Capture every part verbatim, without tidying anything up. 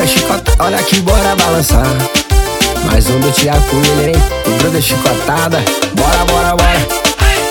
bora chicota, olha aqui, bora balançar. Mais um do Thiago Coelho, hein? O brother chicotada. Bora, bora, bora.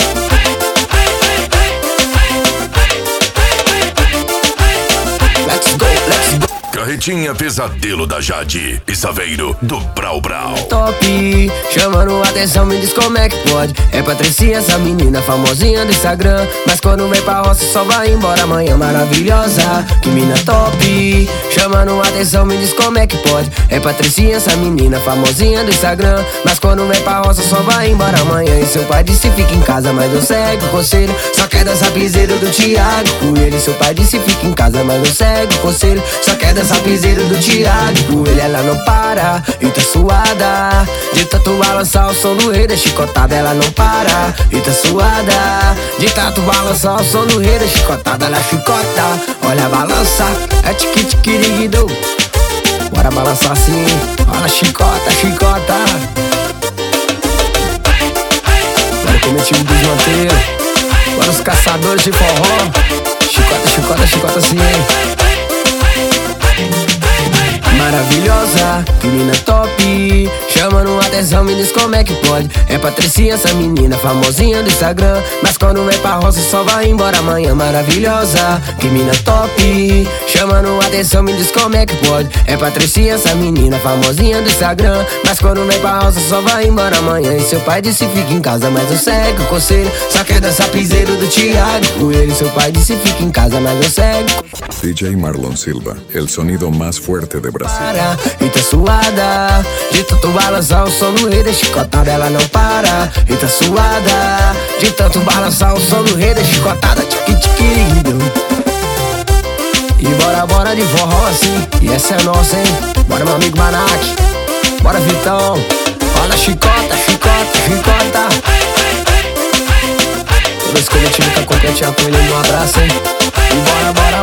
Let's go, let's go. Carretinha Pesadelo da Jade e Saveiro do Brau Brau. Top, chamando atenção, me diz como é que pode. É Patricinha, essa menina famosinha do Instagram, mas quando vem pra roça só vai embora. Amanhã maravilhosa, que mina top. Chamando atenção, me diz como é que pode. É Patricinha, essa menina famosinha do Instagram, mas quando vem pra roça só vai embora. Amanhã e seu pai disse fica em casa, mas não segue o conselho. Só quer dançar piseiro do Thiago Coelho. Seu pai disse fica em casa, mas não segue o conselho. Só quer dançar piseiro do Thiago Coelho. Ela não para e tá suada de tanto balançar o som do rei da chicotada. Ela não para e tá suada de tanto balançar o som do rei da chicotada. Ela chicota, olha a balança, é tiqui tiquiriguidô. Bora balançar assim, olha a chicota, chicota. Bora comer time dos manteiros, bora os caçadores de forró. Chicota, chicota, chicota assim. Maravilhosa, que mina top. Chamando atenção, me diz como é que pode. É Patricinha, essa menina famosinha do Instagram, mas quando vem pra roça só vai embora. Amanhã maravilhosa, que mina top. Chamando atenção, me diz como é que pode. É Patricinha, essa menina famosinha do Instagram, mas quando vem pra roça só vai embora. Amanhã e seu pai disse fica em casa, mas não segue o conselho. Só quer dançar piseiro do Thiago Coelho. Seu pai disse fica em casa, mas não segue. D J Marlon Silva, el sonido más fuerte de Brasil. Para, e tá suada de tanto balançar o som do rei da chicotada. Ela não para e tá suada de tanto balançar o som do rei da chicotada. Tiqui tiquirido. E bora, bora de forró assim. E essa é nossa, hein? Bora meu amigo Manac, bora Vitão. Olha a chicota, chicota, chicota. Todo esse coletivo tá completinho com ele. Um abraço, hein? E bora, bora.